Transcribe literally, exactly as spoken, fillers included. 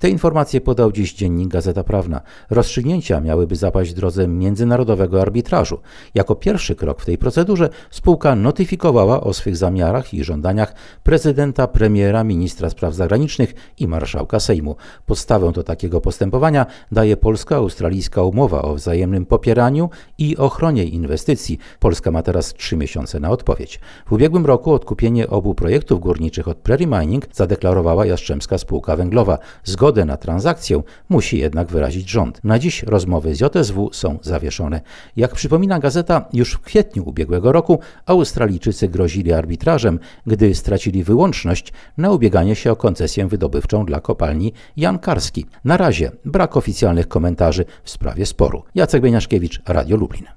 Te informacje podał dziś dziennik Gazeta Prawna. Rozstrzygnięcia miałyby zapaść w drodze międzynarodowego arbitrażu. Jako pierwszy krok w tej procedurze spółka notyfikowała o swych zamiarach i żądaniach prezydenta, premiera, ministra spraw zagranicznych i marszałka Sejmu. Podstawę do takiego postępowania daje polsko-australijska umowa o wzajemnym popieraniu i ochronie inwestycji. Polska ma teraz trzy miesiące na odpowiedź. W ubiegłym roku odkupienie obu projektów górniczych od Prairie Mining zadeklarowała Jastrzębska Spółka Węglowa. Zgodę na transakcję musi jednak wyrazić rząd. Na dziś rozmowy z J S W są zawieszone. Jak przypomina gazeta, już w kwietniu ubiegłego roku Australijczycy grozili arbitrażem, gdy stracili wyłączność na ubieganie się o koncesję wydobywczą dla kopalni Jan Karski. Na razie brak oficjalnych komentarzy w sprawie sporu. Jacek Beniaszkiewicz, Radio Lublin.